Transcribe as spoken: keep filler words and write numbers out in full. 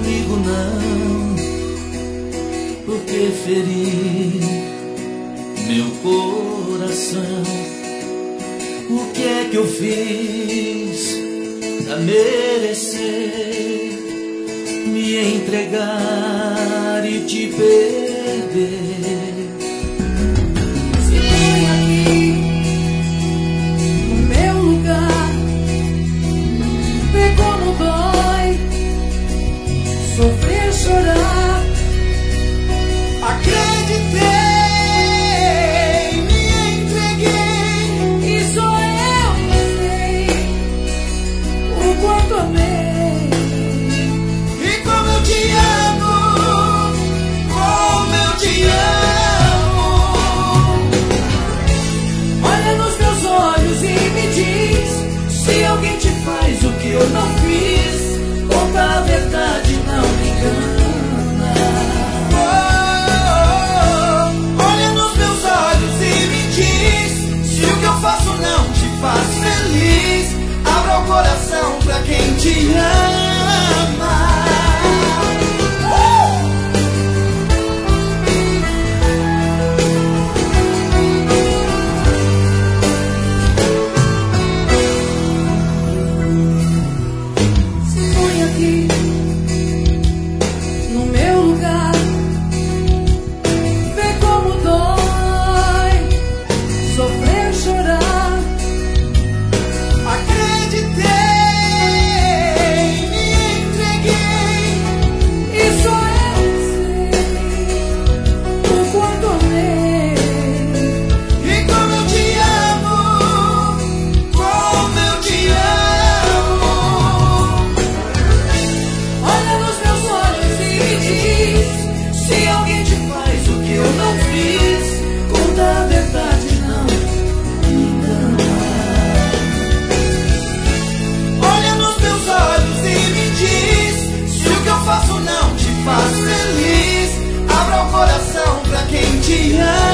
ligo não, porque feri meu coração. O que é que eu fiz pra merecer me entregar e te perder? Se põe aqui no meu lugar, vê como dói sofrer, chorar. Acreditei, me entreguei, e só eu sei o quanto amei. E como eu te amo, como eu te amo. Olha nos meus olhos e me diz se alguém te faz o que eu não fiz. Conta a verdade, não me engana. Faz feliz, abra o coração pra quem te ama. Se põe aqui no meu lugar, vê como dói sofrer, chorar. Faz feliz, abra o coração pra quem te ama.